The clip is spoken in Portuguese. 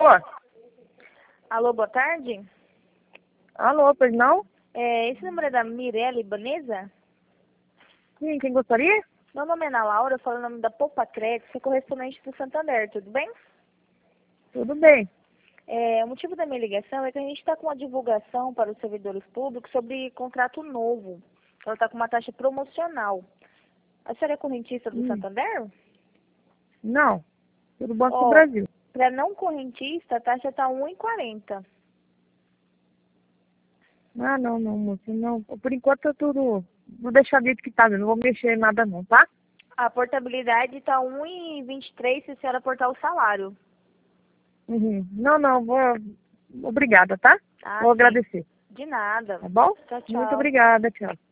Alô, boa tarde. Alô, pois não? Esse número é da Mirella Ibaneza? Sim, quem gostaria? Meu nome é Ana Laura, eu falo o nome da Poupa Crédito, sou correspondente do Santander, tudo bem? Tudo bem. O motivo da minha ligação é que a gente está com uma divulgação para os servidores públicos sobre contrato novo. Ela está com uma taxa promocional. A senhora é correntista do Santander? Não. Do Banco do Brasil. Para não correntista, a taxa está R$ 1,40. Ah, não, moça. Não. Por enquanto, tudo... Vou deixar do jeito que tá. Não vou mexer em nada, não, tá? A portabilidade está R$ 1,23 se a senhora aportar o salário. Não, vou... Obrigada, tá? Vou agradecer. De nada. Tá bom? Tchau, tchau. Muito obrigada, tchau.